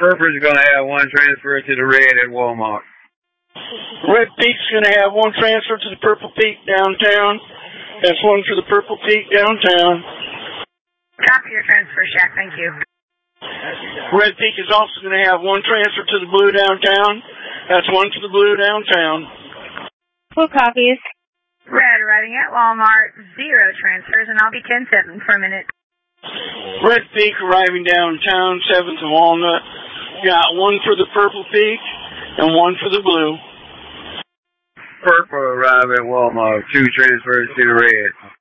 Purple's going to have one transfer to the red at Walmart. Red Peak's going to have one transfer to the Purple Peak downtown. That's one for the Purple Peak downtown. Copy your transfer, Shaq. Thank you. Red Peak is also going to have one transfer to the blue downtown. That's one for the blue downtown. Full copies. Red arriving at Walmart. 0 transfers, and I'll be 10-7 for a minute. Red Peak arriving downtown, 7th and Walnut. Got one for the Purple Peak and one for the blue. Purple arrive at Walmart. 2 transfers to the red.